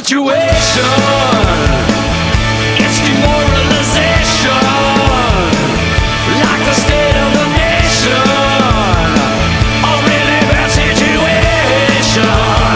situation. It's demoralization, like the state of the nation. A really bad situation.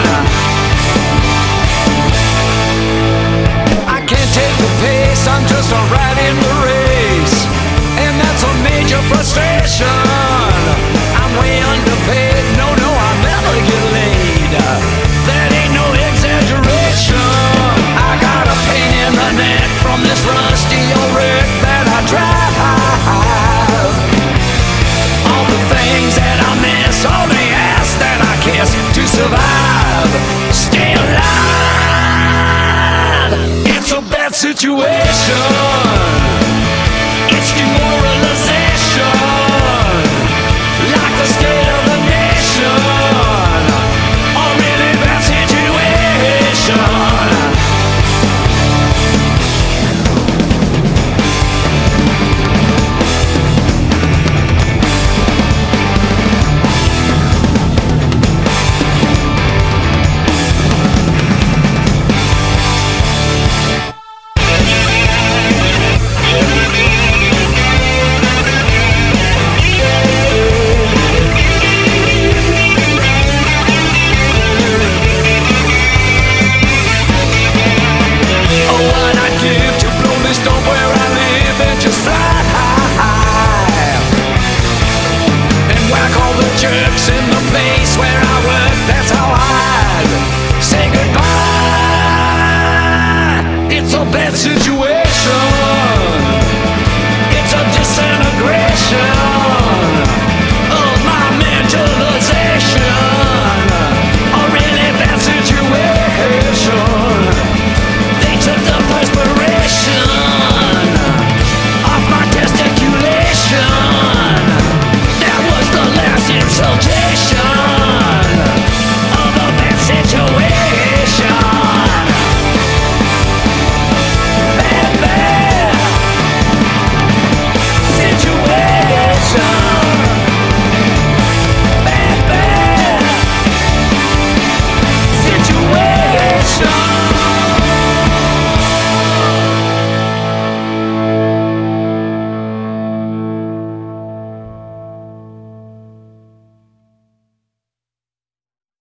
I can't take the pace, I'm just a rat in the race, and that's a major frustration. I'm way underpaid, no, I'll never get laid. That ain't no exaggeration. I got a pain in the neck from this rusty old wreck that I drive. All the things that I miss, all the ass that I kiss to survive, stay alive. It's a bad situation.